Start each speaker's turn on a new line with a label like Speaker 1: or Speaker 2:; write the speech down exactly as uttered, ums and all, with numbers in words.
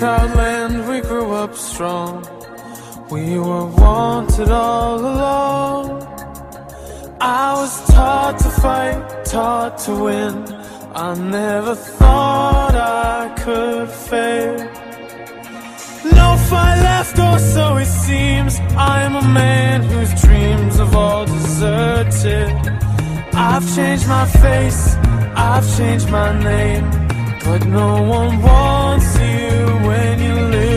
Speaker 1: proud land, we grew up strong. We were wanted all along. I was taught to fight, taught to win. I never thought I could fail. No fight left, or so it seems. I'm a man whose dreams have all deserted. I've changed my face, I've changed my name, but no one wants you when you live.